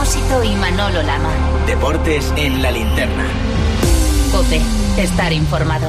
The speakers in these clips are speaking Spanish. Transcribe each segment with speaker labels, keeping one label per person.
Speaker 1: Expósito y Manolo Lama.
Speaker 2: Deportes en la linterna.
Speaker 1: COPE. Estar informado.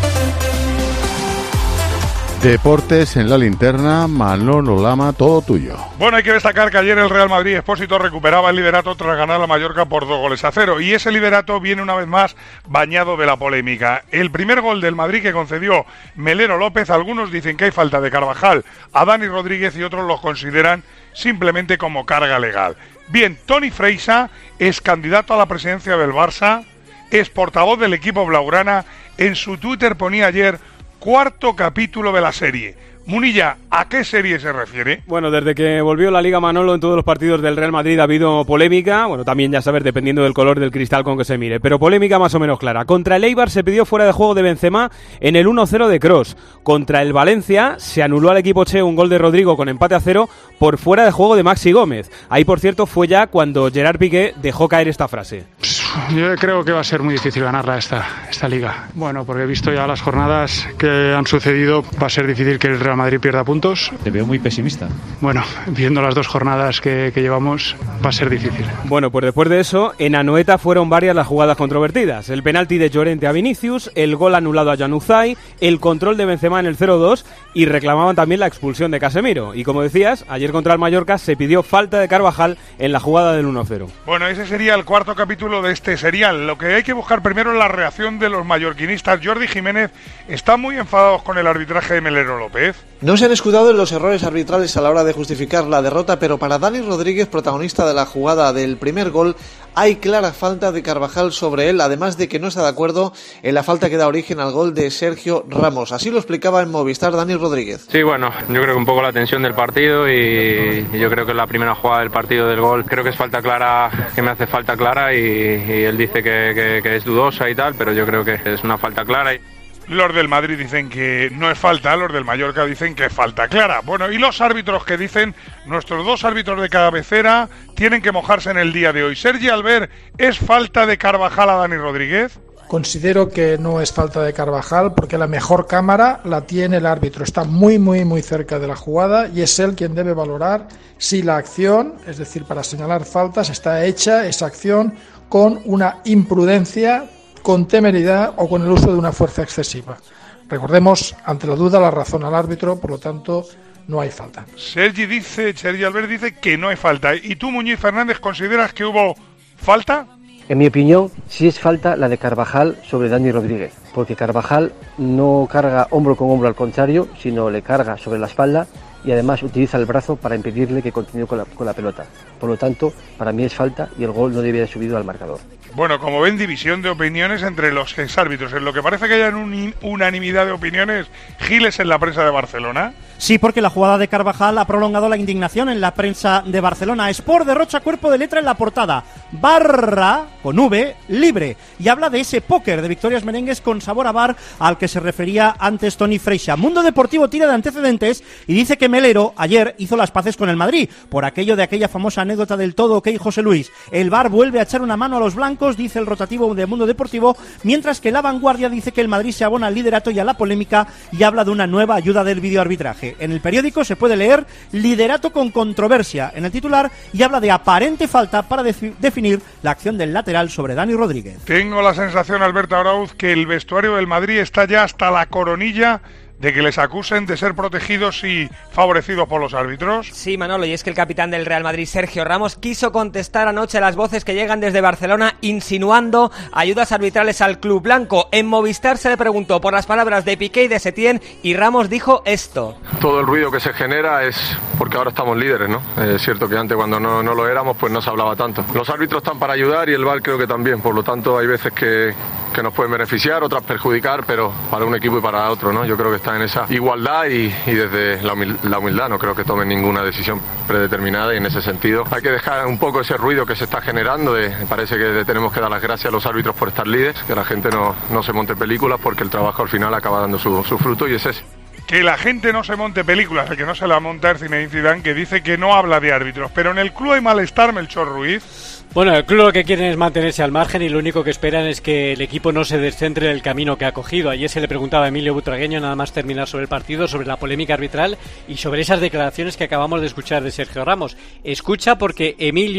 Speaker 3: Deportes en la linterna, Manolo Lama, todo tuyo.
Speaker 4: Bueno, hay que destacar que ayer el Real Madrid Expósito recuperaba el liderato tras ganar a Mallorca por 2-0, y ese liderato viene una vez más bañado de la polémica. El primer gol del Madrid que concedió Melero López, algunos dicen que hay falta de Carvajal a Dani Rodríguez y otros los consideran simplemente como carga legal. Bien, Toni Freixa es candidato a la presidencia del Barça, es portavoz del equipo blaugrana, en su Twitter ponía ayer: cuarto capítulo de la serie. Munilla, ¿a qué serie se refiere?
Speaker 5: Bueno, desde que volvió la Liga, Manolo, en todos los partidos del Real Madrid ha habido polémica. Bueno, también ya sabes, dependiendo del color del cristal con que se mire. Pero polémica más o menos clara. Contra el Eibar se pidió fuera de juego de Benzema en el 1-0 de Kroos. Contra el Valencia se anuló al equipo che un gol de Rodrigo con empate a 0 por fuera de juego de Maxi Gómez. Ahí, por cierto, fue ya cuando Gerard Piqué dejó caer esta frase.
Speaker 6: Yo creo que va a ser muy difícil ganarla esta liga. Bueno, porque he visto ya las jornadas que han sucedido, va a ser difícil que el Real Madrid pierda puntos.
Speaker 7: Te veo muy pesimista.
Speaker 6: Bueno, viendo las dos jornadas que llevamos, va a ser difícil.
Speaker 5: Bueno, pues después de eso, en Anoeta fueron varias las jugadas controvertidas. El penalti de Llorente a Vinicius, el gol anulado a Januzaj, el control de Benzema en el 0-2 y reclamaban también la expulsión de Casemiro. Y como decías, ayer contra el Mallorca se pidió falta de Carvajal en la jugada del 1-0.
Speaker 4: Bueno, ese sería el cuarto capítulo de este serial. Lo que hay que buscar primero es la reacción de los mallorquinistas. Jordi Jiménez está muy enfadados con el arbitraje de Melero López.
Speaker 8: No se han escudado en los errores arbitrales a la hora de justificar la derrota, pero para Dani Rodríguez, protagonista de la jugada del primer gol, hay clara falta de Carvajal sobre él, además de que no está de acuerdo en la falta que da origen al gol de Sergio Ramos. Así lo explicaba en Movistar Dani Rodríguez.
Speaker 9: Sí, bueno, yo creo que un poco la tensión del partido y yo creo que la primera jugada del partido del gol, creo que es falta clara, que me hace falta clara y él dice que es dudosa y tal, pero yo creo que es una falta clara.
Speaker 4: Los del Madrid dicen que no es falta, los del Mallorca dicen que es falta clara. Bueno, y los árbitros que dicen, nuestros dos árbitros de cabecera tienen que mojarse en el día de hoy. Sergi Albert, ¿es falta de Carvajal a Dani Rodríguez?
Speaker 10: Considero que no es falta de Carvajal porque la mejor cámara la tiene el árbitro. Está muy cerca de la jugada y es él quien debe valorar si la acción, es decir, para señalar faltas, está hecha esa acción con una imprudencia, con temeridad o con el uso de una fuerza excesiva. Recordemos, ante la duda, la razón al árbitro, por lo tanto, no hay falta.
Speaker 4: Sergi Albert dice que no hay falta. ¿Y tú, Muñiz Fernández, consideras que hubo falta?
Speaker 11: En mi opinión, sí es falta la de Carvajal sobre Dani Rodríguez, porque Carvajal no carga hombro con hombro al contrario, sino le carga sobre la espalda y además utiliza el brazo para impedirle que continúe con la pelota. Por lo tanto, para mí es falta y el gol no debía haber subido al marcador.
Speaker 4: Bueno, como ven, división de opiniones entre los exárbitros. En lo que parece que haya unanimidad de opiniones, Giles en la prensa de Barcelona.
Speaker 12: Sí, porque la jugada de Carvajal ha prolongado la indignación en la prensa de Barcelona. Sport derrocha cuerpo de letra en la portada. Barra, con V, libre. Y habla de ese póker de victorias merengues con sabor a bar al que se refería antes Toni Freixa. Mundo Deportivo tira de antecedentes y dice que Melero ayer hizo las paces con el Madrid por aquello de aquella famosa anécdota del todo ok José Luis. El VAR vuelve a echar una mano a los blancos, dice el rotativo de Mundo Deportivo, mientras que La Vanguardia dice que el Madrid se abona al liderato y a la polémica y habla de una nueva ayuda del videoarbitraje. En el periódico se puede leer liderato con controversia en el titular y habla de aparente falta para definir la acción del lateral sobre Dani Rodríguez.
Speaker 4: Tengo la sensación, Alberto Arauz, que el vestuario del Madrid está ya hasta la coronilla de que les acusen de ser protegidos y favorecidos por los árbitros.
Speaker 13: Sí, Manolo, y es que el capitán del Real Madrid, Sergio Ramos, quiso contestar anoche a las voces que llegan desde Barcelona insinuando ayudas arbitrales al club blanco. En Movistar se le preguntó por las palabras de Piqué y de Setién y Ramos dijo esto.
Speaker 14: Todo el ruido que se genera es porque ahora estamos líderes, ¿no? Es cierto que antes cuando no lo éramos pues no se hablaba tanto. Los árbitros están para ayudar y el VAR creo que también, por lo tanto hay veces que nos pueden beneficiar, otras perjudicar, pero para un equipo y para otro, ¿no? Yo creo que está en esa igualdad y desde la humildad no creo que tomen ninguna decisión predeterminada y en ese sentido hay que dejar un poco ese ruido que se está generando. Me parece que le tenemos que dar las gracias a los árbitros por estar líderes, que la gente no se monte películas porque el trabajo al final acaba dando su fruto y es ese.
Speaker 4: Que la gente no se monte películas, el que no se la monta es Zinedine Zidane, que dice que no habla de árbitros, pero en el club hay malestar, Melchor Ruiz.
Speaker 15: Bueno, el club lo que quieren es mantenerse al margen y lo único que esperan es que el equipo no se descentre del camino que ha cogido. Ayer se le preguntaba a Emilio Butragueño nada más terminar sobre el partido, sobre la polémica arbitral y sobre esas declaraciones que acabamos de escuchar de Sergio Ramos. Escucha porque Emilio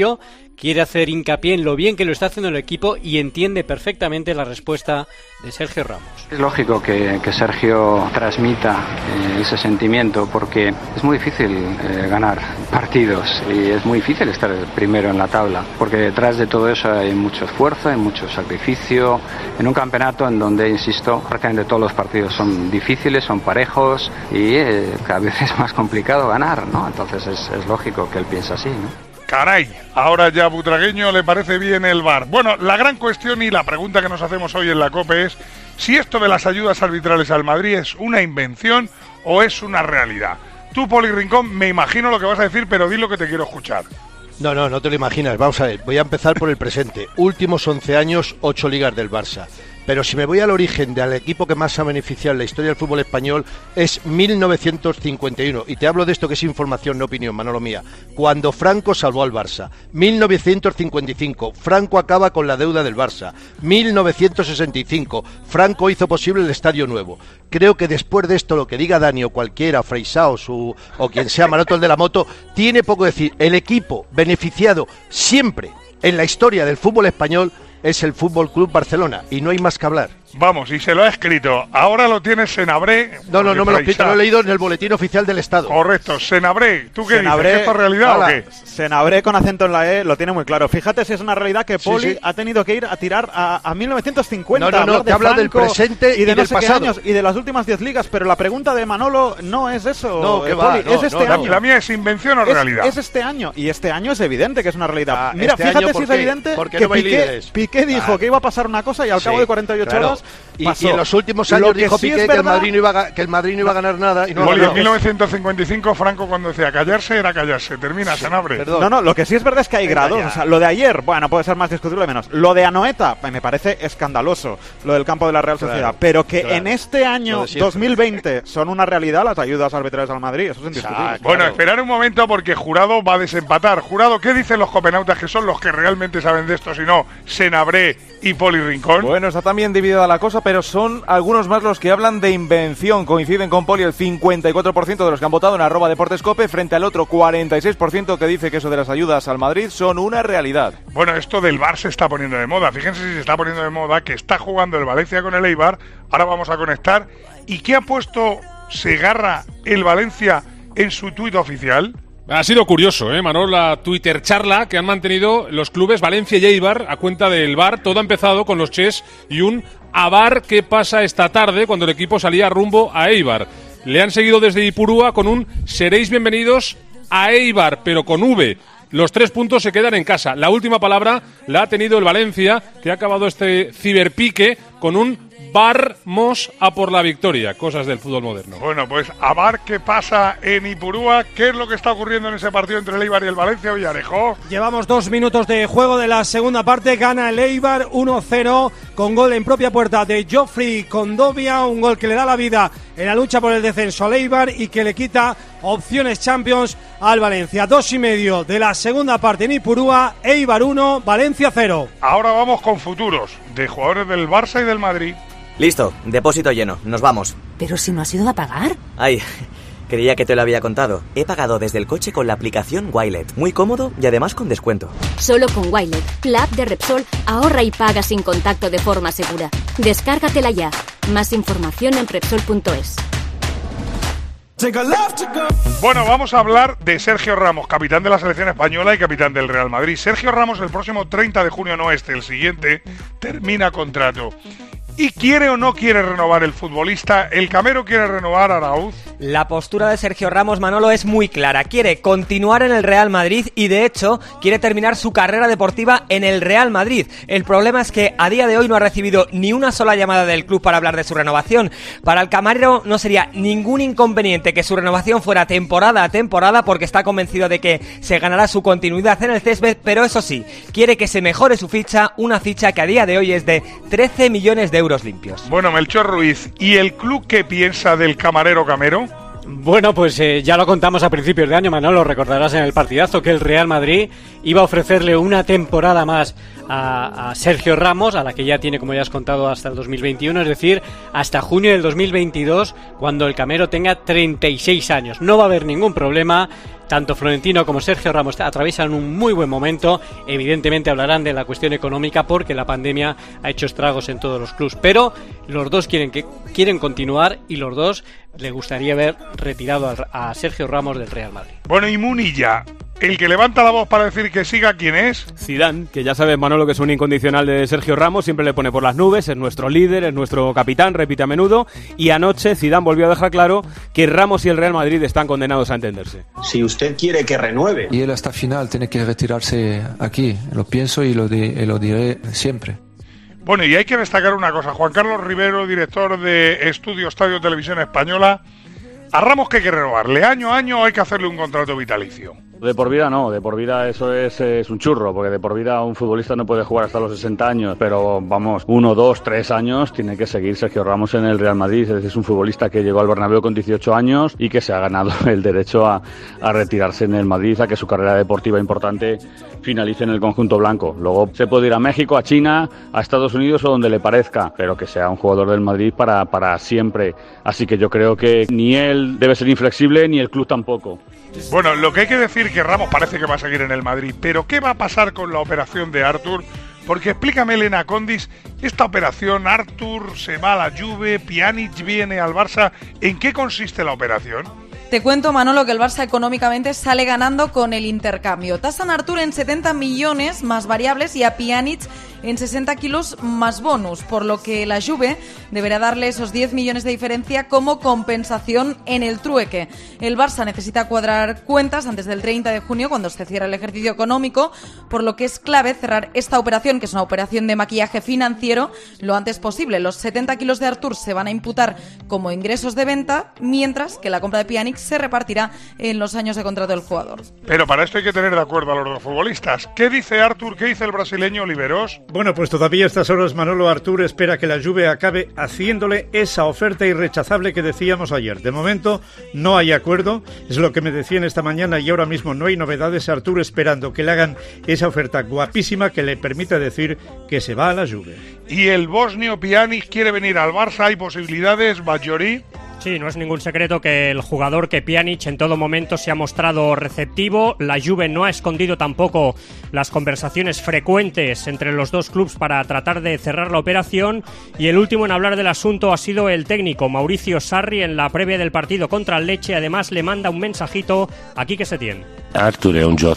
Speaker 15: quiere hacer hincapié en lo bien que lo está haciendo el equipo y entiende perfectamente la respuesta de Sergio Ramos.
Speaker 7: Es lógico que Sergio transmita ese sentimiento, porque es muy difícil ganar partidos y es muy difícil estar primero en la tabla, porque detrás de todo eso hay mucho esfuerzo, hay mucho sacrificio, en un campeonato en donde, insisto, prácticamente todos los partidos son difíciles, son parejos y cada vez es más complicado ganar, ¿no? Entonces es lógico que él piense así, ¿no?
Speaker 4: Caray, ahora ya a Butragueño le parece bien el VAR. Bueno, la gran cuestión y la pregunta que nos hacemos hoy en la COPE es si esto de las ayudas arbitrales al Madrid es una invención o es una realidad. Tú, Poli Rincón, me imagino lo que vas a decir, pero di lo que te quiero escuchar.
Speaker 16: No te lo imaginas. Vamos a ver, voy a empezar por el presente. Últimos 11 años, 8 ligas del Barça. Pero si me voy al origen del equipo que más ha beneficiado en la historia del fútbol español, es 1951. Y te hablo de esto que es información, no opinión, Manolo mía. Cuando Franco salvó al Barça. 1955. Franco acaba con la deuda del Barça. 1965. Franco hizo posible el Estadio Nuevo. Creo que después de esto, lo que diga Dani o cualquiera, Freisao o quien sea, Maroto el de la moto, tiene poco que decir. El equipo beneficiado siempre en la historia del fútbol español es el Fútbol Club Barcelona y no hay más que hablar.
Speaker 4: Vamos, y se lo ha escrito. Ahora lo tienes Senabré.
Speaker 16: No me lo he escrito, lo he leído en el boletín oficial del Estado.
Speaker 4: Correcto, Senabré. ¿Tú qué dices? ¿Esto es realidad o qué?
Speaker 17: Senabré con acento en la E lo tiene muy claro. Fíjate si es una realidad que Poli ha tenido que ir a tirar a 1950.
Speaker 16: No, te habla del presente y del pasado.
Speaker 17: Años y de las últimas 10 ligas, pero la pregunta de Manolo no es eso.
Speaker 16: No, que
Speaker 17: Poli,
Speaker 16: va,
Speaker 17: es este año.
Speaker 4: La mía es invención o realidad.
Speaker 17: Es este año, y este año es evidente que es una realidad. Mira,
Speaker 16: este
Speaker 17: fíjate
Speaker 16: año,
Speaker 17: si es evidente
Speaker 16: que
Speaker 17: Piqué dijo que iba a pasar una cosa y al cabo de 48 horas pasó.
Speaker 16: Y en los últimos años dijo Piqué que el Madrid no iba a ganar nada. Y
Speaker 4: Poli, en 1955 Franco cuando decía callarse era callarse. Termina, Senabre.
Speaker 17: No, lo que sí es verdad es que hay grados. O sea, lo de ayer, bueno, puede ser más discutible menos. Lo de Anoeta, me parece escandaloso, lo del campo de la Real Sociedad. Pero que en este año 2020 son una realidad las ayudas arbitrales al Madrid, eso es indiscutible.
Speaker 4: Bueno, esperar un momento porque Jurado va a desempatar. Jurado, ¿qué dicen los copenautas que son los que realmente saben de esto, si no Senabré y Poli Rincón?
Speaker 18: Bueno, está también dividida la cosa, pero son algunos más los que hablan de invención. Coinciden con Poli el 54% de los que han votado en @deportescope frente al otro 46% que dice que eso de las ayudas al Madrid son una realidad.
Speaker 4: Bueno, esto del VAR se está poniendo de moda. Fíjense si se está poniendo de moda que está jugando el Valencia con el Eibar. Ahora vamos a conectar. ¿Y qué ha puesto Segarra el Valencia en su tuit oficial?
Speaker 19: Ha sido curioso, Manol, la Twitter charla que han mantenido los clubes Valencia y Eibar a cuenta del VAR. Todo ha empezado con los Ches y un "a VAR qué pasa esta tarde", cuando el equipo salía rumbo a Eibar. Le han seguido desde Ipurúa con un "seréis bienvenidos a Eibar", pero con V. Los 3 puntos se quedan en casa. La última palabra la ha tenido el Valencia, que ha acabado este ciberpique con un "vamos a por la victoria", cosas del fútbol moderno.
Speaker 4: Bueno, pues a ver qué pasa en Ipurúa. ¿Qué es lo que está ocurriendo en ese partido entre el Eibar y el Valencia, Villarejo?
Speaker 20: Llevamos 2 minutos de juego de la segunda parte. Gana el Eibar 1-0 con gol en propia puerta de Geoffrey Condovia, un gol que le da la vida en la lucha por el descenso al Eibar y que le quita opciones Champions al Valencia. 2:30 de la segunda parte en Ipurúa. Eibar 1, Valencia 0.
Speaker 4: Ahora vamos con futuros de jugadores del Barça y del Madrid.
Speaker 21: Listo, depósito lleno, nos vamos.
Speaker 22: Pero si no has ido a pagar.
Speaker 21: Ay, creía que te lo había contado. He pagado desde el coche con la aplicación Wilet. Muy cómodo y además con descuento.
Speaker 22: Solo con Wilet, la app de Repsol, ahorra y paga sin contacto de forma segura. Descárgatela ya. Más información en Repsol.es.
Speaker 4: Bueno, vamos a hablar de Sergio Ramos, capitán de la selección española y capitán del Real Madrid. Sergio Ramos el próximo 30 de junio, no el siguiente, termina contrato. ¿Y quiere o no quiere renovar el futbolista? ¿El Camero quiere renovar a Araúz?
Speaker 13: La postura de Sergio Ramos, Manolo, es muy clara. Quiere continuar en el Real Madrid y, de hecho, quiere terminar su carrera deportiva en el Real Madrid. El problema es que a día de hoy no ha recibido ni una sola llamada del club para hablar de su renovación. Para el Camarero no sería ningún inconveniente que su renovación fuera temporada a temporada, porque está convencido de que se ganará su continuidad en el césped, pero eso sí, quiere que se mejore su ficha, una ficha que a día de hoy es de 13 millones de euros limpios.
Speaker 4: Bueno, Melchor Ruiz, ¿y el club qué piensa del Camarero Camero?
Speaker 15: Bueno, pues ya lo contamos a principios de año, Manolo, recordarás en el partidazo que el Real Madrid iba a ofrecerle una temporada más a Sergio Ramos, a la que ya tiene, como ya has contado, hasta el 2021, es decir, hasta junio del 2022, cuando el Camero tenga 36 años. No va a haber ningún problema. tanto Florentino como Sergio Ramos atraviesan un muy buen momento. Evidentemente hablarán de la cuestión económica porque la pandemia ha hecho estragos en todos los clubes, pero los dos quieren continuar y los dos les gustaría ver retirado a Sergio Ramos del Real Madrid.
Speaker 4: Bueno, y Munilla, el que levanta la voz para decir que siga, ¿quién es?
Speaker 5: Zidane, que ya sabes, Manolo, que es un incondicional de Sergio Ramos, siempre le pone por las nubes, es nuestro líder, es nuestro capitán, repite a menudo, y anoche Zidane volvió a dejar claro que Ramos y el Real Madrid están condenados a entenderse.
Speaker 1: Si usted quiere que renueve.
Speaker 2: Y él hasta final tiene que retirarse aquí, lo pienso y lo diré siempre.
Speaker 4: Bueno, y hay que destacar una cosa, Juan Carlos Rivero, director de Estudio Estadio Televisión Española, a Ramos que hay que renovarle año a año, hay que hacerle un contrato vitalicio.
Speaker 23: De por vida no, de por vida eso es un churro, porque de por vida un futbolista no puede jugar hasta los 60 años, pero vamos, 1, 2, 3 años tiene que seguir Sergio Ramos en el Real Madrid. Es un futbolista que llegó al Bernabéu con 18 años y que se ha ganado el derecho a retirarse en el Madrid, a que su carrera deportiva importante finalice en el conjunto blanco. Luego se puede ir a México, a China, a Estados Unidos o donde le parezca, pero que sea un jugador del Madrid para siempre. Así que yo creo que ni él debe ser inflexible ni el club tampoco.
Speaker 4: Bueno, lo que hay que decir que Ramos parece que va a seguir en el Madrid, pero ¿qué va a pasar con la operación de Artur? Porque explícame, Elena Condis, esta operación, Artur se va a la Juve, Pjanic viene al Barça, ¿en qué consiste la operación?
Speaker 24: Te cuento, Manolo, que el Barça económicamente sale ganando con el intercambio. Tasan a Artur en 70 millones más variables y a Pjanic en 60 kilos más bonus, por lo que la Juve deberá darle esos 10 millones de diferencia como compensación en el trueque. El Barça necesita cuadrar cuentas antes del 30 de junio, cuando se cierra el ejercicio económico, por lo que es clave cerrar esta operación, que es una operación de maquillaje financiero, lo antes posible. Los 70 kilos de Artur se van a imputar como ingresos de venta, mientras que la compra de Pjanic se repartirá en los años de contrato del jugador.
Speaker 4: Pero para esto hay que tener de acuerdo a los dos futbolistas. ¿Qué dice Artur? ¿Qué dice el brasileño Oliveros?
Speaker 25: Bueno, pues todavía a estas horas Manolo Artur espera que la Juve acabe haciéndole esa oferta irrechazable que decíamos ayer. De momento no hay acuerdo, es lo que me decían esta mañana y ahora mismo no hay novedades. Artur esperando que le hagan esa oferta guapísima que le permita decir que se va a la Juve.
Speaker 4: ¿Y el bosnio Pjanic quiere venir al Barça? ¿Hay posibilidades, Bajori?
Speaker 26: Sí, no es ningún secreto que el jugador, que Pjanic, en todo momento se ha mostrado receptivo. La Juve no ha escondido tampoco las conversaciones frecuentes entre los dos clubes para tratar de cerrar la operación, y el último en hablar del asunto ha sido el técnico Mauricio Sarri en la previa del partido contra el Lecce. Además le manda un mensajito aquí que se tiene.
Speaker 27: Artur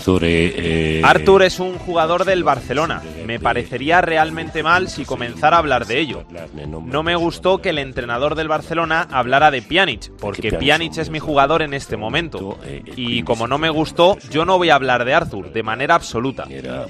Speaker 27: es un jugador del Barcelona. Me parecería realmente mal si comenzara a hablar de ello. No me gustó que el entrenador del Barcelona hablara de Pjanic, porque Pjanic es mi jugador en este momento. Y como no me gustó, yo no voy a hablar de Artur de manera absoluta.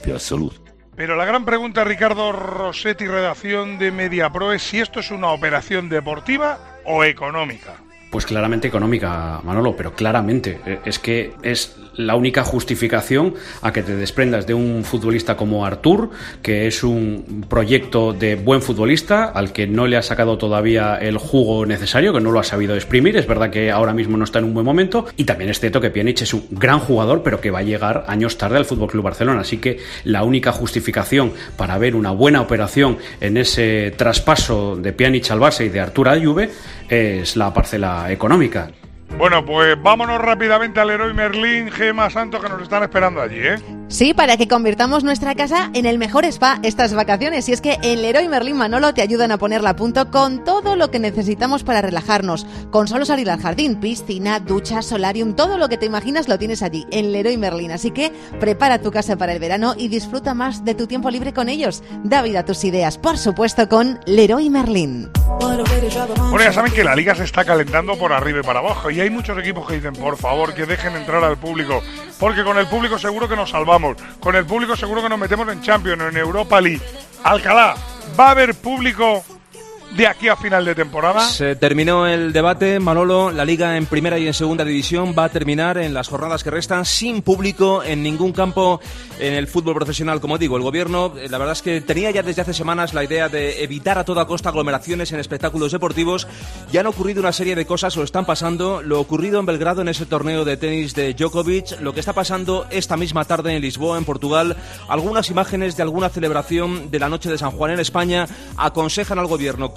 Speaker 4: Pero la gran pregunta, Ricardo Rossetti, redacción de Mediapro, es si esto es una operación deportiva o económica.
Speaker 28: Pues claramente económica, Manolo, pero claramente. Es que es la única justificación a que te desprendas de un futbolista como Artur, que es un proyecto de buen futbolista, al que no le ha sacado todavía el jugo necesario, que no lo ha sabido exprimir. Es verdad que ahora mismo no está en un buen momento, y también es cierto que Pjanic es un gran jugador, pero que va a llegar años tarde al FC Barcelona. Así que la única justificación para ver una buena operación en ese traspaso de Pjanic al Barça y de Artur a Juve es la parcela económica.
Speaker 4: Bueno, pues vámonos rápidamente al Leroy Merlin, Gemma Santos, que nos están esperando allí, ¿eh?
Speaker 29: Sí, para que convirtamos nuestra casa en el mejor spa estas vacaciones. Y es que en Leroy Merlin, Manolo, te ayudan a ponerla a punto con todo lo que necesitamos para relajarnos. Con solo salir al jardín, piscina, ducha, solarium, todo lo que te imaginas lo tienes allí, en Leroy Merlin. Así que prepara tu casa para el verano y disfruta más de tu tiempo libre con ellos. Da vida a tus ideas, por supuesto, con Leroy Merlin.
Speaker 4: Bueno, ya saben que la liga se está calentando por arriba y para abajo, y hay muchos equipos que dicen, por favor, que dejen entrar al público, porque con el público seguro que nos salvamos, con el público seguro que nos metemos en Champions, en Europa League. Alcalá, ¿va a haber público de aquí a final de temporada?
Speaker 30: Se terminó el debate, Manolo. La Liga en primera y en segunda división va a terminar en las jornadas que restan sin público en ningún campo en el fútbol profesional. Como digo, el gobierno, la verdad es que tenía ya desde hace semanas la idea de evitar a toda costa aglomeraciones en espectáculos deportivos. Ya han ocurrido una serie de cosas, o están pasando. Lo ocurrido en Belgrado en ese torneo de tenis de Djokovic, lo que está pasando esta misma tarde en Lisboa, en Portugal. Algunas imágenes de alguna celebración de la noche de San Juan en España aconsejan al gobierno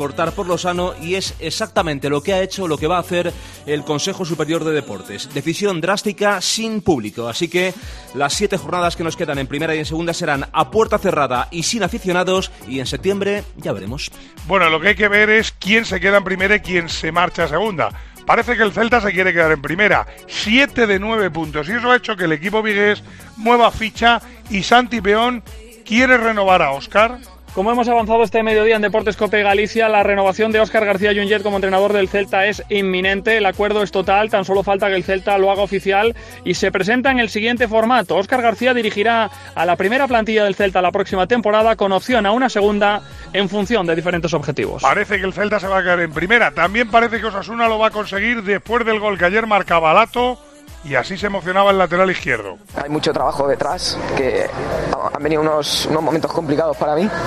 Speaker 30: aportar por lo sano, y es exactamente lo que ha hecho, lo que va a hacer el Consejo Superior de Deportes. Decisión drástica sin público, así que las 7 jornadas que nos quedan en primera y en segunda serán a puerta cerrada y sin aficionados, y en septiembre ya veremos.
Speaker 4: Bueno, lo que hay que ver es quién se queda en primera y quién se marcha a segunda. Parece que el Celta se quiere quedar en primera, 7 de 9 puntos, y eso ha hecho que el equipo vigués mueva ficha y Santi Peón quiere renovar a Óscar.
Speaker 3: Como hemos avanzado este mediodía en Deportes Cope Galicia, la renovación de Óscar García Junget como entrenador del Celta es inminente. El acuerdo es total, tan solo falta que el Celta lo haga oficial y se presenta en el siguiente formato. Óscar García dirigirá a la primera plantilla del Celta la próxima temporada, con opción a una segunda en función de diferentes objetivos.
Speaker 4: Parece que el Celta se va a quedar en primera. También parece que Osasuna lo va a conseguir después del gol que ayer marcaba Lato, y así se emocionaba el lateral izquierdo.
Speaker 6: Hay mucho trabajo detrás, que han venido unos momentos complicados para mí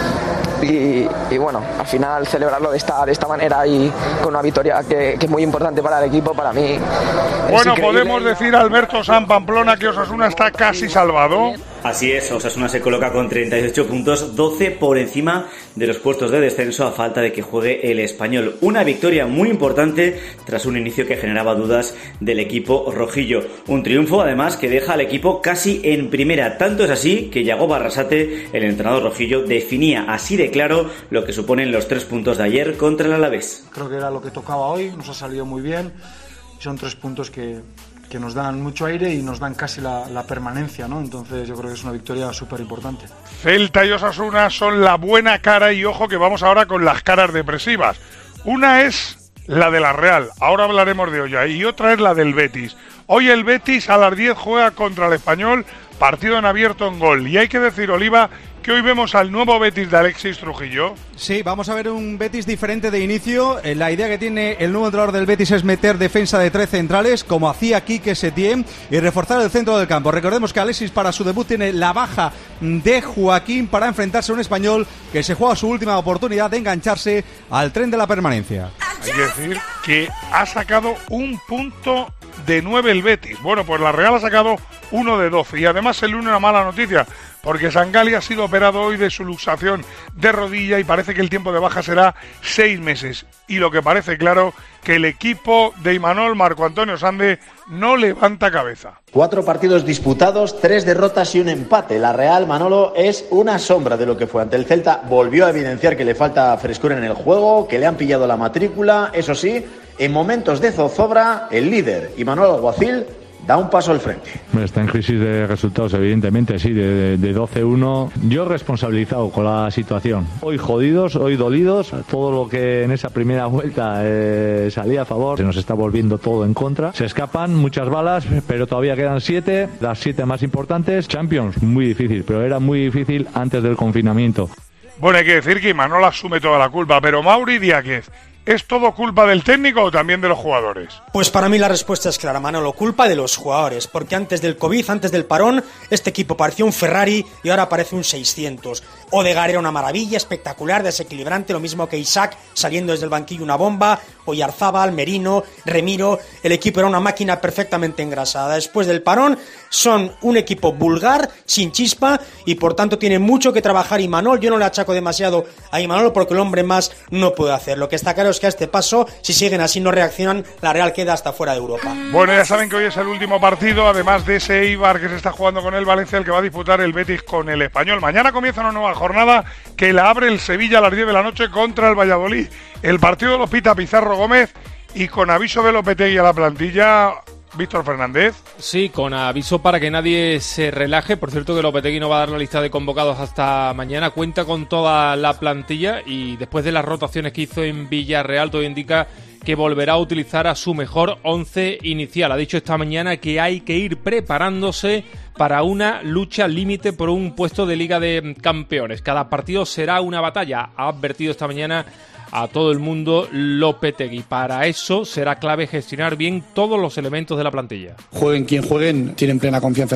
Speaker 6: y bueno, al final celebrarlo de esta manera y con una victoria que es muy importante para el equipo, para mí.
Speaker 4: Bueno, podemos decir, Alberto San Pamplona, que Osasuna está casi salvado.
Speaker 7: Así es, Osasuna se coloca con 38 puntos, 12 por encima de los puestos de descenso a falta de que juegue el Español. Una victoria muy importante tras un inicio que generaba dudas del equipo rojillo. Un triunfo además que deja al equipo casi en primera. Tanto es así que Yago Barrasate, el entrenador rojillo, definía así de claro lo que suponen los 3 puntos de ayer contra el Alavés.
Speaker 8: Creo que era lo que tocaba hoy, nos ha salido muy bien. Son 3 puntos que nos dan mucho aire y nos dan casi la permanencia, ¿no? Entonces yo creo que es una victoria súper importante.
Speaker 4: Celta y Osasuna son la buena cara, y ojo que vamos ahora con las caras depresivas. Una es la de la Real, ahora hablaremos de ella, y otra es la del Betis. Hoy el Betis a las 10 juega contra el Español, partido en abierto en gol. Y hay que decir, Oliva, que hoy vemos al nuevo Betis de Alexis Trujillo.
Speaker 9: Sí, vamos a ver un Betis diferente de inicio. La idea que tiene el nuevo entrenador del Betis es meter defensa de 3 centrales, como hacía Quique Setién, y reforzar el centro del campo. Recordemos que Alexis para su debut tiene la baja de Joaquín para enfrentarse a un Español que se juega su última oportunidad de engancharse al tren de la permanencia.
Speaker 4: Hay que decir que ha sacado un punto de 9 el Betis. Bueno, pues la Real ha sacado 1 de 12, y además se le une una mala noticia, porque Sangali ha sido operado hoy de su luxación de rodilla y parece que el tiempo de baja será 6 meses. Y lo que parece claro, que el equipo de Imanol, Marco Antonio Sande, no levanta cabeza.
Speaker 1: 4 partidos disputados, 3 derrotas y un empate. La Real, Manolo, es una sombra de lo que fue ante el Celta. Volvió a evidenciar que le falta frescura en el juego, que le han pillado la matrícula. Eso sí, en momentos de zozobra, el líder, Imanol Alguacil, da un paso al frente.
Speaker 10: Está en crisis de resultados, evidentemente, sí, de 12-1. Yo responsabilizado con la situación. Hoy jodidos, hoy dolidos. Todo lo que en esa primera vuelta salía a favor, se nos está volviendo todo en contra. Se escapan muchas balas, pero todavía quedan 7. Las 7 más importantes. Champions, muy difícil, pero era muy difícil antes del confinamiento.
Speaker 4: Bueno, hay que decir que Imanol asume toda la culpa, pero Mauri Diáquez, ¿es todo culpa del técnico o también de los jugadores?
Speaker 11: Pues para mí la respuesta es clara, Manolo, culpa de los jugadores, porque antes del COVID, antes del parón, este equipo parecía un Ferrari y ahora parece un 600. Odegaard era una maravilla, espectacular, desequilibrante, lo mismo que Isaac, saliendo desde el banquillo una bomba, Oyarzábal, Merino, Remiro, el equipo era una máquina perfectamente engrasada. Después del parón, son un equipo vulgar, sin chispa, y por tanto tiene mucho que trabajar Imanol. Yo no le achaco demasiado a Imanol porque el hombre más no puede hacer. Lo que está claro es que a este paso, si siguen así no reaccionan, la Real queda hasta fuera de Europa.
Speaker 4: Bueno, ya saben que hoy es el último partido, además de ese Eibar que se está jugando con el Valencia, el que va a disputar el Betis con el Español. Mañana comienza una nueva jornada que la abre el Sevilla a las 10 de la noche contra el Valladolid. El partido lo pita Pizarro Gómez y con aviso de Lopetegui a la plantilla, Víctor Fernández.
Speaker 26: Sí, con aviso para que nadie se relaje. Por cierto que Lopetegui no va a dar la lista de convocados hasta mañana. Cuenta con toda la plantilla y después de las rotaciones que hizo en Villarreal, todo indica que volverá a utilizar a su mejor 11 inicial. Ha dicho esta mañana que hay que ir preparándose para una lucha límite por un puesto de Liga de Campeones. Cada partido será una batalla, ha advertido esta mañana a todo el mundo Lopetegui. Para eso será clave gestionar bien todos los elementos de la plantilla.
Speaker 9: Jueguen quien jueguen, tienen plena confianza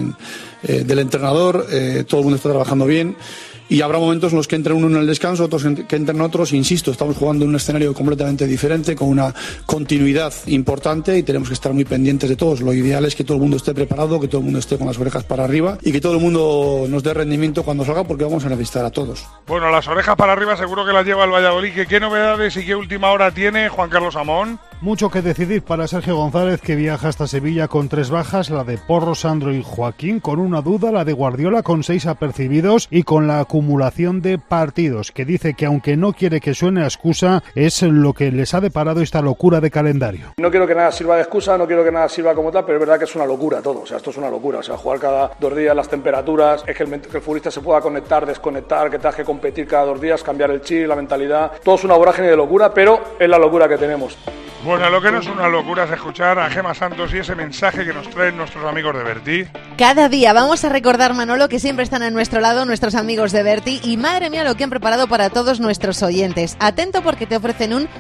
Speaker 9: del entrenador, todo el mundo está trabajando bien. Y habrá momentos en los que entre uno en el descanso, otros que entren otros. Insisto, estamos jugando en un escenario completamente diferente, con una continuidad importante y tenemos que estar muy pendientes de todos. Lo ideal es que todo el mundo esté preparado, que todo el mundo esté con las orejas para arriba y que todo el mundo nos dé rendimiento cuando salga, porque vamos a necesitar a todos.
Speaker 4: Bueno, las orejas para arriba seguro que las lleva el Valladolid, que qué novedades y qué última hora tiene Juan Carlos Amón.
Speaker 12: Mucho que decidir para Sergio González, que viaja hasta Sevilla con 3 bajas, la de Porro, Sandro y Joaquín, con una duda, la de Guardiola con 6 apercibidos y con la acumulación de partidos, que dice que aunque no quiere que suene a excusa, es lo que les ha deparado esta locura de calendario.
Speaker 13: No quiero que nada sirva de excusa, no quiero que nada sirva como tal, pero es verdad que es una locura todo, o sea, esto es una locura, o sea, jugar cada 2 días, las temperaturas, es que el futbolista se pueda conectar, desconectar, que tengas que competir cada 2 días, cambiar el chip, la mentalidad, todo es una vorágine de locura, pero es la locura que tenemos.
Speaker 4: Bueno, lo que no es una locura es escuchar a Gemma Santos y ese mensaje que nos traen nuestros amigos de Berti.
Speaker 29: Cada día vamos a recordar, Manolo, que siempre están a nuestro lado nuestros amigos de Berti, y madre mía lo que han preparado para todos nuestros oyentes. Atento, porque te ofrecen un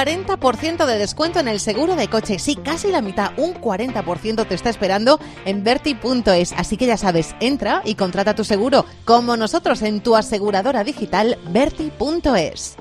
Speaker 29: 40% de descuento en el seguro de coche. Sí, casi la mitad, un 40% te está esperando en Berti.es. Así que ya sabes, entra y contrata tu seguro, como nosotros, en tu aseguradora digital Berti.es.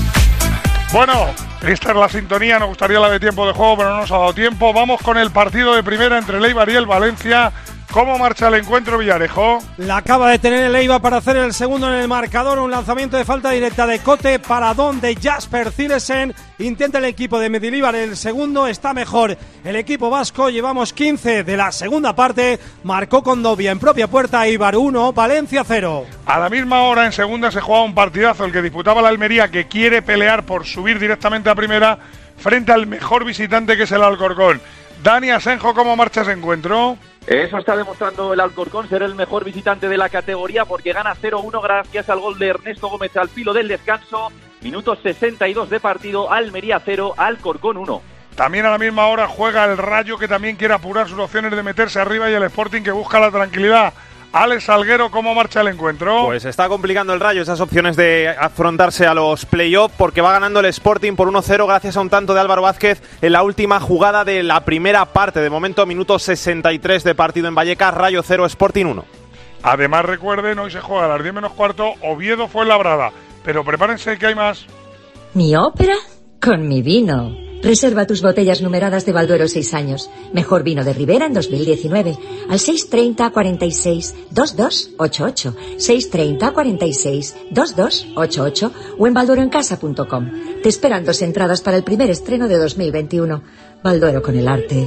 Speaker 4: Bueno, esta es la sintonía, nos gustaría la de tiempo de juego, pero no nos ha dado tiempo. Vamos con el partido de primera entre el Eibar y el Valencia. ¿Cómo marcha el encuentro, Villarejo?
Speaker 11: La acaba de tener el Eibar para hacer el segundo en el marcador. Un lanzamiento de falta directa de Cote para donde Jasper Cilesen. Intenta el equipo de Mendilibar el segundo, está mejor el equipo vasco. Llevamos 15 de la segunda parte. Marcó Condovia en propia puerta. Eibar 1, Valencia 0.
Speaker 4: A la misma hora en segunda se jugaba un partidazo, el que disputaba la Almería, que quiere pelear por subir directamente a primera frente al mejor visitante, que es el Alcorcón. Dani Asenjo, ¿cómo marcha ese encuentro?
Speaker 14: Eso está demostrando el Alcorcón, ser el mejor visitante de la categoría, porque gana 0-1 gracias al gol de Ernesto Gómez al filo del descanso. Minutos 62 de partido, Almería 0, Alcorcón 1.
Speaker 4: También a la misma hora juega el Rayo, que también quiere apurar sus opciones de meterse arriba, y el Sporting, que busca la tranquilidad. Alex Salguero, ¿cómo marcha el encuentro?
Speaker 27: Pues está complicando el Rayo esas opciones de afrontarse a los play-off, porque va ganando el Sporting por 1-0 gracias a un tanto de Álvaro Vázquez en la última jugada de la primera parte. De momento, minuto 63 de partido en Vallecas, Rayo 0, Sporting 1.
Speaker 4: Además, recuerden, hoy se juega a las 10 menos cuarto, Oviedo Fuenlabrada. Pero prepárense que hay más.
Speaker 16: Mi ópera con mi vino. Reserva tus botellas numeradas de Balduero 6 años. Mejor vino de Ribera en 2019. Al 630 46 2288. 630 46 2288 o en baldueroencasa.com. Te esperan 2 entradas para el primer estreno de 2021. Balduero con el arte.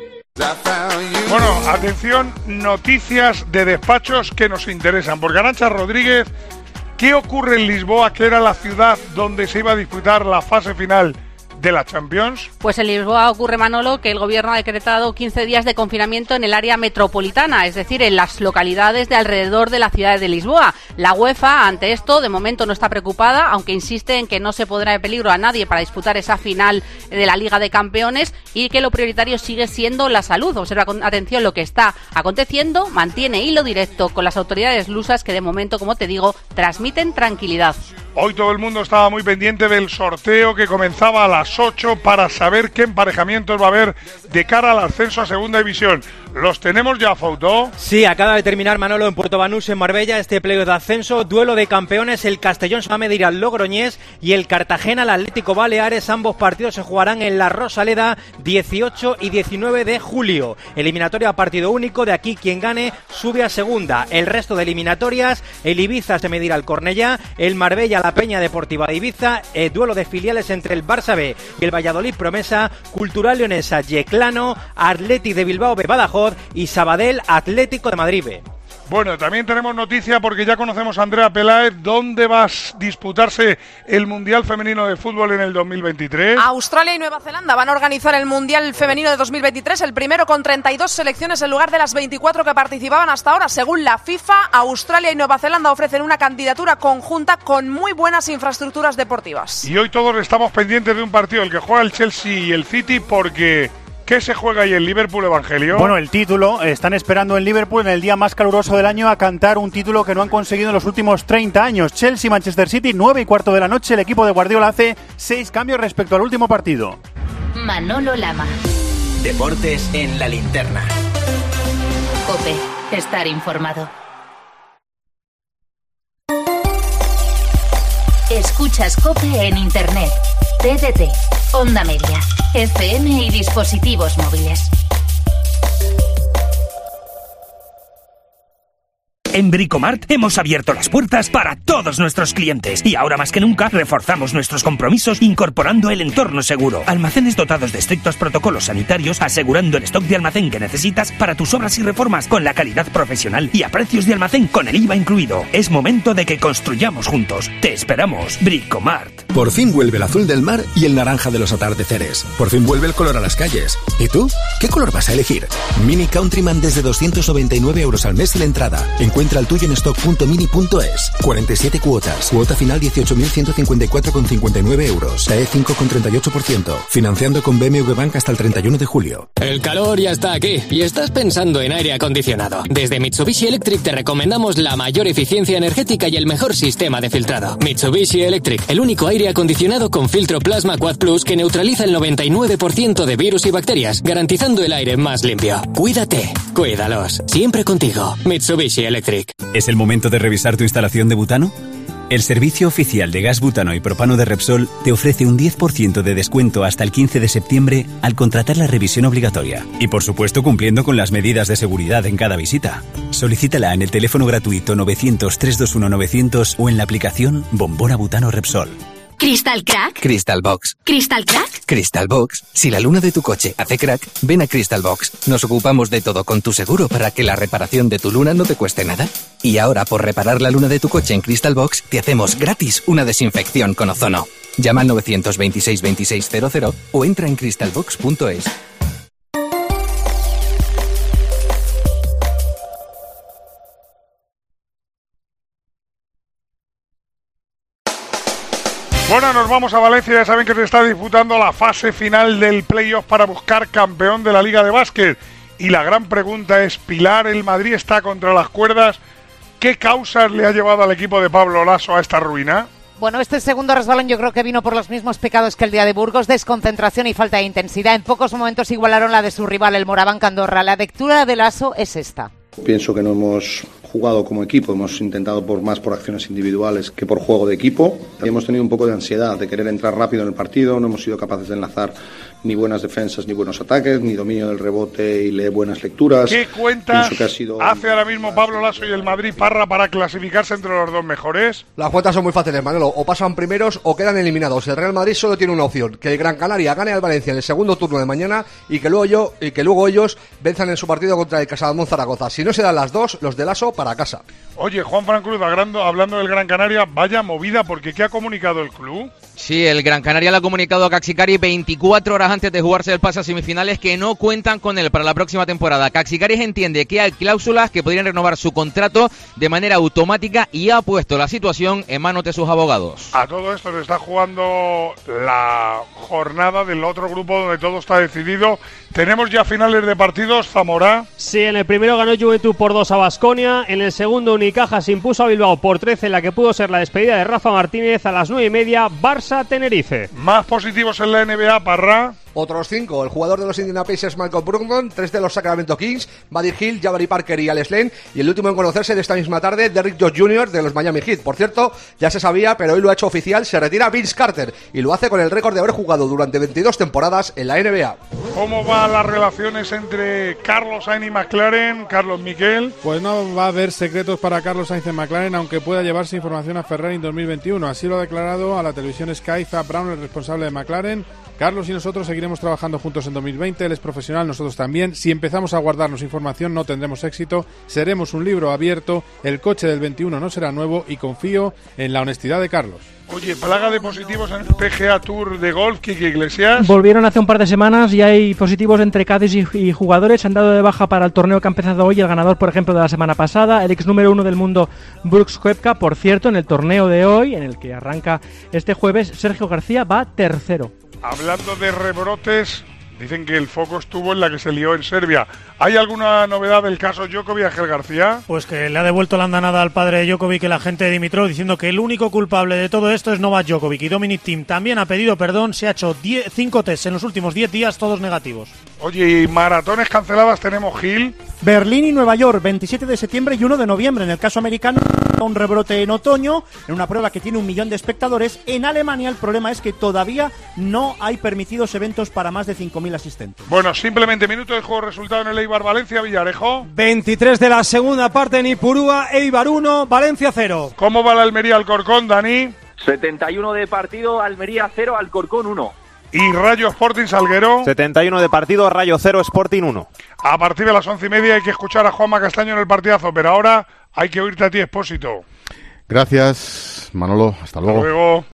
Speaker 4: Bueno, atención, noticias de despachos que nos interesan. Porque Arantxa Rodríguez, ¿qué ocurre en Lisboa, que era la ciudad donde se iba a disputar la fase final de la Champions?
Speaker 17: Pues en Lisboa ocurre, Manolo, que el gobierno ha decretado 15 días de confinamiento en el área metropolitana, es decir, en las localidades de alrededor de la ciudad de Lisboa. La UEFA, ante esto, de momento no está preocupada, aunque insiste en que no se pondrá en peligro a nadie para disputar esa final de la Liga de Campeones, y que lo prioritario sigue siendo la salud. Observa con atención lo que está aconteciendo, mantiene hilo directo con las autoridades lusas, que de momento, como te digo, transmiten tranquilidad.
Speaker 4: Hoy todo el mundo estaba muy pendiente del sorteo que comenzaba a las 8 para saber qué emparejamientos va a haber de cara al ascenso a Segunda División. ¿Los tenemos ya, Fouto?
Speaker 18: Sí, acaba de terminar, Manolo, en Puerto Banús, en Marbella, este playoff de ascenso. Duelo de campeones, el Castellón se va a medir al Logroñés y el Cartagena al Atlético Baleares. Ambos partidos se jugarán en la Rosaleda 18 y 19 de julio. Eliminatoria a partido único, de aquí quien gane sube a segunda. El resto de eliminatorias, el Ibiza se medirá al Cornellá, el Marbella la Peña Deportiva de Ibiza, el duelo de filiales entre el Barça B y el Valladolid Promesa, Cultural Leonesa Yeclano, Athletic de Bilbao B Badajoz y Sabadell Atlético de Madrid B.
Speaker 4: Bueno, también tenemos noticia porque ya conocemos a Andrea Peláez. ¿Dónde va a disputarse el Mundial Femenino de Fútbol en el 2023?
Speaker 24: Australia y Nueva Zelanda van a organizar el Mundial Femenino de 2023, el primero con 32 selecciones en lugar de las 24 que participaban hasta ahora. Según la FIFA, Australia y Nueva Zelanda ofrecen una candidatura conjunta con muy buenas infraestructuras deportivas.
Speaker 4: Y hoy todos estamos pendientes de un partido, el que juega el Chelsea y el City, porque ¿qué se juega ahí en Liverpool, Evangelio?
Speaker 19: Bueno, el título. Están esperando en Liverpool, en el día más caluroso del año, a cantar un título que no han conseguido en los últimos 30 años. Chelsea-Manchester City, 9:15 de la noche. El equipo de Guardiola hace 6 cambios respecto al último partido.
Speaker 20: Manolo Lama. Deportes en la linterna. COPE. Estar informado. Escuchas COPE en Internet, TDT, Onda Media, FM y dispositivos móviles.
Speaker 2: En Bricomart hemos abierto las puertas para todos nuestros clientes y ahora más que nunca reforzamos nuestros compromisos incorporando el entorno seguro. Almacenes dotados de estrictos protocolos sanitarios, asegurando el stock de almacén que necesitas para tus obras y reformas con la calidad profesional y a precios de almacén con el IVA incluido. Es momento de que construyamos juntos. Te esperamos, Bricomart.
Speaker 3: Por fin vuelve el azul del mar y el naranja de los atardeceres. Por fin vuelve el color a las calles. ¿Y tú? ¿Qué color vas a elegir? Mini Countryman desde 299 euros al mes y la entrada. Encuentra el tuyo en stock.mini.es. 47 cuotas. Cuota final 18.154,59 euros. TAE 5,38%. Financiando con BMW Bank hasta el 31 de julio.
Speaker 5: El calor ya está aquí y estás pensando en aire acondicionado. Desde Mitsubishi Electric te recomendamos la mayor eficiencia energética y el mejor sistema de filtrado. Mitsubishi Electric, el único aire acondicionado con filtro Plasma Quad Plus que neutraliza el 99% de virus y bacterias, garantizando el aire más limpio. Cuídate, cuídalos. Siempre contigo. Mitsubishi Electric.
Speaker 15: ¿Es el momento de revisar tu instalación de butano? El servicio oficial de gas butano y propano de Repsol te ofrece un 10% de descuento hasta el 15 de septiembre al contratar la revisión obligatoria. Y por supuesto cumpliendo con las medidas de seguridad en cada visita. Solicítala en el teléfono gratuito 900-321-900 o en la aplicación Bombona Butano Repsol.
Speaker 21: ¿Crystal Crack?
Speaker 22: Crystal Box.
Speaker 21: ¿Crystal Crack?
Speaker 22: Crystal Box. Si la luna de tu coche hace crack, ven a Crystal Box. Nos ocupamos de todo con tu seguro para que la reparación de tu luna no te cueste nada. Y ahora, por reparar la luna de tu coche en Crystal Box, te hacemos gratis una desinfección con ozono. Llama al 926 2600 o entra en crystalbox.es.
Speaker 4: Bueno, nos vamos a Valencia, ya saben que se está disputando la fase final del playoff para buscar campeón de la Liga de Básquet. Y la gran pregunta es, Pilar, ¿el Madrid está contra las cuerdas? ¿Qué causas le ha llevado al equipo de Pablo Laso a esta ruina?
Speaker 23: Bueno, este segundo resbalón yo creo que vino por los mismos pecados que el día de Burgos, desconcentración y falta de intensidad. En pocos momentos igualaron la de su rival, el Moraván Andorra. La lectura de Laso es esta.
Speaker 25: Pienso que no hemos jugado como equipo, hemos intentado más por acciones individuales que por juego de equipo. Hemos tenido un poco de ansiedad de querer entrar rápido en el partido, no hemos sido capaces de enlazar ni buenas defensas ni buenos ataques, ni dominio del rebote y buenas lecturas.
Speaker 4: ¿Qué cuentas hace ahora mismo Pablo Laso y el Madrid Parra para clasificarse entre los dos mejores?
Speaker 28: Las cuentas son muy fáciles, Manolo, o pasan primeros o quedan eliminados. El Real Madrid solo tiene una opción, que el Gran Canaria gane al Valencia en el segundo turno de mañana y que luego ellos venzan en su partido contra el Casademón Zaragoza. Si no se dan las dos, los de Laso para casa.
Speaker 4: Oye, Juan Fran Cruz, hablando del Gran Canaria, vaya movida, porque ¿qué ha comunicado el club?
Speaker 30: Sí, el Gran Canaria le ha comunicado a Caxicari 24 horas antes de jugarse el pase a semifinales que no cuentan con él para la próxima temporada. Caxicari entiende que hay cláusulas que podrían renovar su contrato de manera automática y ha puesto la situación en manos de sus abogados.
Speaker 4: A todo esto se está jugando la jornada del otro grupo donde todo está decidido. ¿Tenemos ya finales de partidos, Zamora?
Speaker 26: Sí, en el primero ganó Juventud por 2 a Baskonia, en el segundo Unicaja se impuso a Bilbao por 13 en la que pudo ser la despedida de Rafa Martínez. A las 9:30, Barça-Tenerife.
Speaker 4: Más positivos en la NBA, Parra.
Speaker 28: Otros 5, el jugador de los Indiana Pacers Malcolm Brogdon, 3 de los Sacramento Kings, Buddy Hield, Jabari Parker y Alex Len, y el último en conocerse de esta misma tarde, Derrick Jones Jr. de los Miami Heat. Por cierto, ya se sabía, pero hoy lo ha hecho oficial, se retira Vince Carter y lo hace con el récord de haber jugado durante 22 temporadas en la NBA.
Speaker 4: ¿Cómo van las relaciones entre Carlos Sainz y McLaren, Carlos Miquel?
Speaker 31: Pues no va a haber secretos para Carlos Sainz en McLaren, aunque pueda llevarse información a Ferrari en 2021. Así lo ha declarado a la televisión Sky Zak Brown, el responsable de McLaren. Carlos y nosotros seguiremos trabajando juntos en 2020, él es profesional, nosotros también. Si empezamos a guardarnos información no tendremos éxito, seremos un libro abierto, el coche del 21 no será nuevo y confío en la honestidad de Carlos.
Speaker 4: Oye, plaga de positivos en el PGA Tour de golf, Quique Iglesias.
Speaker 26: Volvieron hace un par de semanas y hay positivos entre caddies y jugadores. Han dado de baja para el torneo que ha empezado hoy el ganador, por ejemplo, de la semana pasada, el ex número 1 del mundo, Brooks Koepka. Por cierto, en el torneo de hoy, en el que arranca este jueves, Sergio García va tercero.
Speaker 4: Hablando de rebrotes, dicen que el foco estuvo en la que se lió en Serbia. ¿Hay alguna novedad del caso Djokovic, Ángel García?
Speaker 11: Pues que le ha devuelto la andanada al padre de Djokovic, el agente de Dimitrov, diciendo que el único culpable de todo esto es Novak Djokovic. Y Dominic Thiem también ha pedido perdón, se ha hecho 5 tests en los últimos 10 días, todos negativos.
Speaker 4: Oye, ¿y maratones canceladas tenemos, Gil?
Speaker 32: Berlín y Nueva York, 27 de septiembre y 1 de noviembre. En el caso americano,
Speaker 1: un rebrote en otoño, en una prueba que tiene 1 millón de espectadores. En Alemania el problema es que todavía no hay permitidos eventos para más de 5.000 asistentes.
Speaker 4: Bueno, simplemente minuto de juego, resultado en el Eibar Valencia, Villarejo.
Speaker 6: 23 de la segunda parte en Ipurúa, Eibar 1, Valencia 0.
Speaker 4: ¿Cómo va la Almería Alcorcón, Dani?
Speaker 7: 71 de partido, Almería 0, Alcorcón 1.
Speaker 4: ¿Y Rayo Sporting Salguero?
Speaker 8: 71 de partido, Rayo 0, Sporting 1.
Speaker 4: A partir de las 11:30 hay que escuchar a Juanma Castaño en el partidazo, pero ahora hay que oírte a ti, Expósito.
Speaker 9: Gracias, Manolo. Hasta luego.
Speaker 4: Hasta luego.